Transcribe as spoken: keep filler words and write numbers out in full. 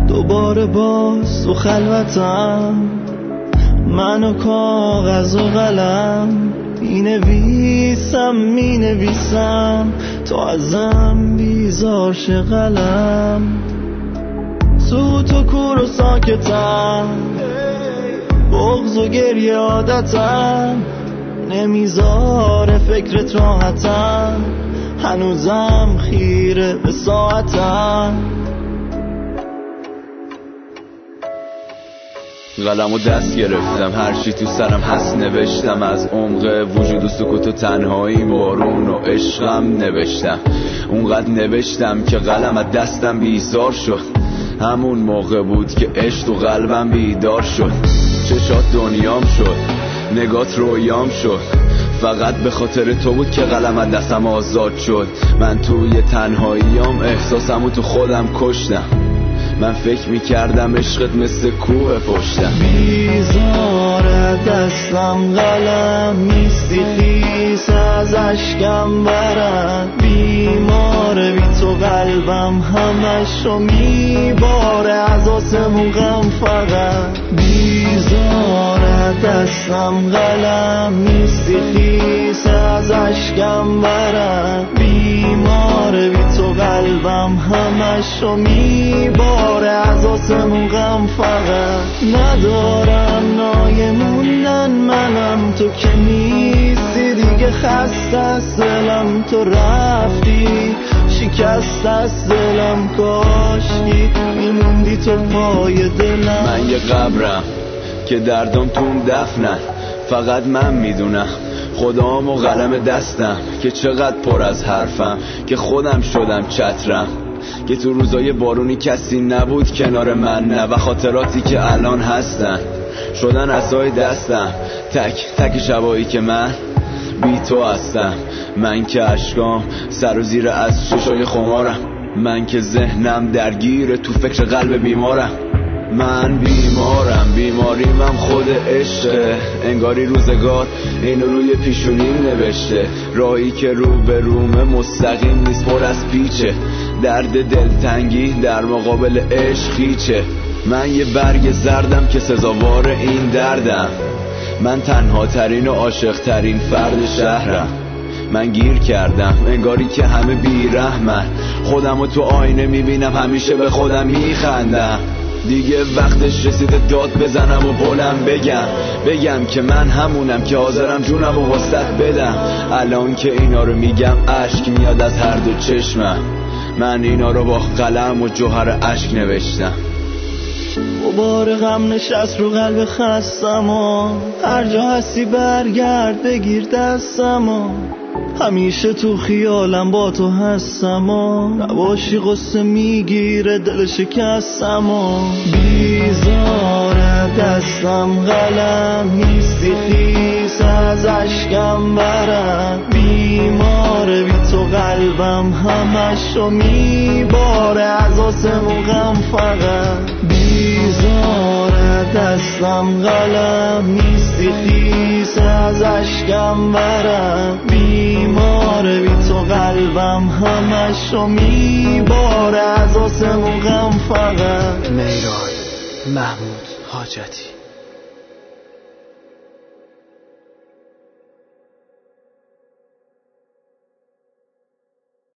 دوباره باز تو خلوتم، من و کاغذ و قلم می نویسم می نویسم تا ازم بیزار شه قلم. سوت و کور و ساکتم، بغض و گریه عادتم، نمیذاره فکرت راحتم، هنوزم خیره به ساعتم. قلم و دست گرفتم، هرچی تو سرم هست نوشتم، از عمق وجود و سکوت و تنهایی بارون و عشقم نوشتم. اونقدر نوشتم که قلم از دستم بیزار شد، همون موقع بود که عشق تو قلبم بیدار شد. چشات دنیام شد، نگات رویام شد، فقط به خاطر تو بود که قلم از دستم آزاد شد. من توی تنهاییام احساسمو تو خودم کشتم، من فکر میکردم عشقت مثل کوه پشتم. بیزاره دستم قلم نیستی، خیس از اشکم برد، بیماره بی تو قلبم همشو میباره، از آسمون غم فقط. بیزاره دستم قلم نیستی، خیس از اشکم برد، بیماره بی تو قلبم همشو میباره، از آسمون غم فقط. ندارم نای موندن منم، تو که نیستی دیگه، خسته از دلم تو رفتی، شکست از دلم کاشکی میموندی تو پای دلم. من یه قبرم که دردم توم دفنن، فقط من میدونم خدام و قلم دستم که چقدر پر از حرفم، که خودم شدم چترم، که تو روزای بارونی کسی نبود کنار من، نه و خاطراتی که الان هستن شدن عصای دستم، تک تک شبایی که من بی تو هستم. من که اشکام سر و زیر از چشای خمارم، من که ذهنم درگیر تو فکر قلب بیمارم. من بیمارم، بیماریمم خود عشقه، انگاری روزگار اینو روی پیشونیم نوشته، راهی که رو به رومه مستقیم نیست، پر از پیچه، درد دلتنگی در مقابل عشق هیچه. من یه برگ زردم که سزاوار این دردم، من تنها ترین و عاشق ترین فرد شهرم. من گیر کردم انگاری که همه بیرحمن، خودمو تو آینه میبینم همیشه به خودم میخندم. دیگه وقتش رسیده داد بزنم و بلند بگم، بگم که من همونم که حاضرم جونم و واسط بدم. الان که اینا رو میگم اشک میاد از هر دو چشمم، من اینا رو با قلم و جوهر اشک نوشتم. دوباره غم نشست رو قلب خستم و هر جا هستی برگرد بگیر دستم و همیشه تو خیالم با تو هستم و نباشی قصه میگیره دل شکستم و بیزاره دستم قلم نیستی، خیس از اشکم برد، بیماره بی تو قلبم همشو میباره، از آسمون غم فقط. بیزاره دستم قلم نیستی، خیس از اشکم برد، بیماره بی تو قلبم همشو میباره، از آسمون غم فقط. میران محمود حاجتی.